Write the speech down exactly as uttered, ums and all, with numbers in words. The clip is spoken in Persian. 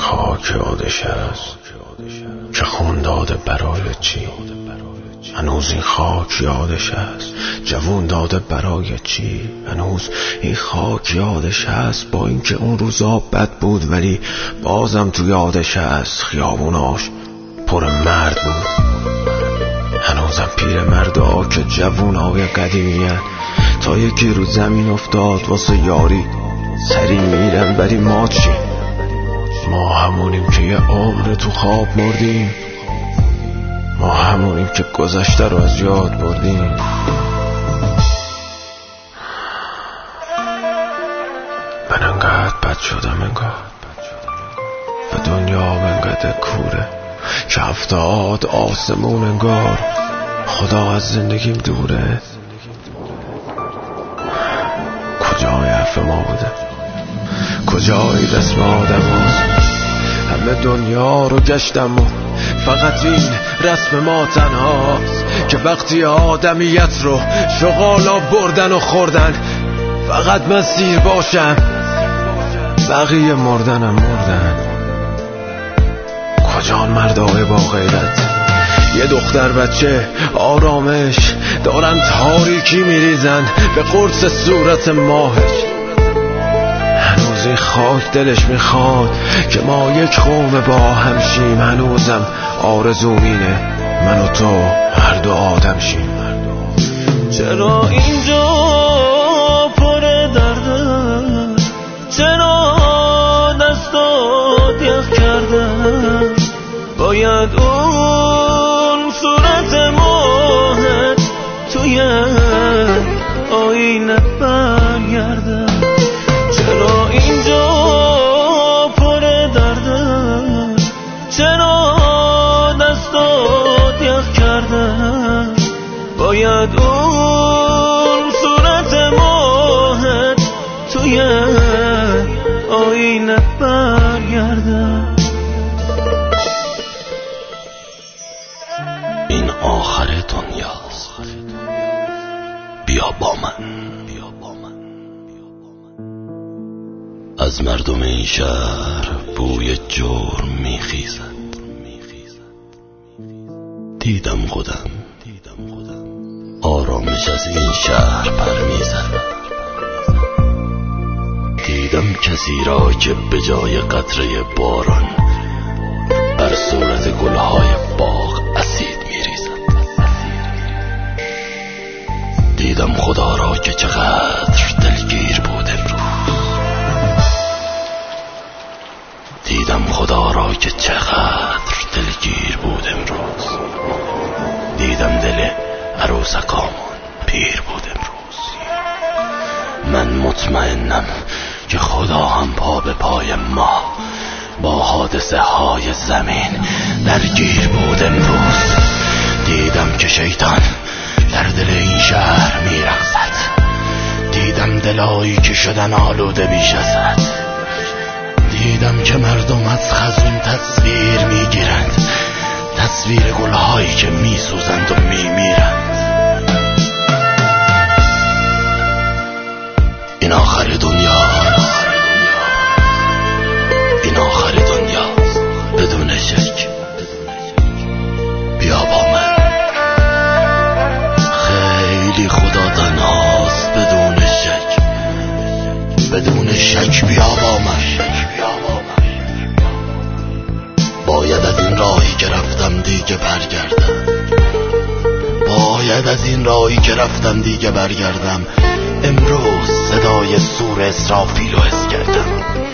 خاک یادش است که خون داده برای چی؟ هنوز این خاک یادش است جوون داده برای چی؟ هنوز این خاک یادش است با اینکه اون روزا بد بود ولی بازم تو یادش است خیابوناش پر مرد بود. هنوزم پیر مردا که جوونای قدیمیه تا یکی رو زمین افتاد واسه یاری سری میرن ولی ما چی؟ ما همونیم که یه عمر تو خواب مردیم، ما همونیم که گذشته رو از یاد بردیم. من انقدر بد شدم انگار و دنیا انقدر کوره که هفتاد آسمون انگار خدا از زندگیم دوره. کجای حرف ما بوده؟ کجای رسم آدم هاست؟ همه دنیا رو گشتم و فقط این رسم ما تنهاست که وقتی آدمیت رو شغالا بردن و خوردن فقط من سیر باشم بقیه مردنم مردن. کجان مردای با غیرت؟ یه دختر بچه آرامش دارن تاریکی میریزن به قرص صورت ماهش. هنوز این خاک دلش میخواد که ما یک قوم با هم شیم. هنوزم آرزوم اینه من و تو هر دو آدم شیم. چرا اینجا پر درده؟ چرا دستات یخ کرده؟ باید اون صورت ماهت توی آینه برگرده. چرا اینجا پر درده؟ چرا دستات یخ کرده؟ باید اون صورت ماهت توی آینه برگرده. این آخر دنیاست، بیا با من. از مردم این شهر بوی جرم میخیزد. دیدم خودم آرامش از این شهر پر میزد. دیدم کسی را که به جای قطره باران بر صورت گلهای باغ اسید میریزد. دیدم خدا را که چقدر دلگیر بود امروز. دیدم خدا را که چقدر دلگیر بود امروز. دیدم دل عروسکامون پیر بود امروز. من مطمئنم که خدا هم پا به پای ما با حادثه های زمین درگیر بود امروز. دیدم که شیطان در دل این شهر میرقصد. دیدم دلایی که شدن آلوده بیش از حد. دیدم که مردم از خزون تصویر میگیرند، تصویر گلهایی که میسوزند و میمیرند. این آخر دنیاست، این آخر دنیاست بدون شک. بیا با من. خیلی خدا تنهاست بدون شک، بدون شک بیا با من. باید از این راهی که رفتم دیگه برگردم. باید از این راهی که رفتم دیگه برگردم. امروز صدای سور اسرافیل رو حس کردم.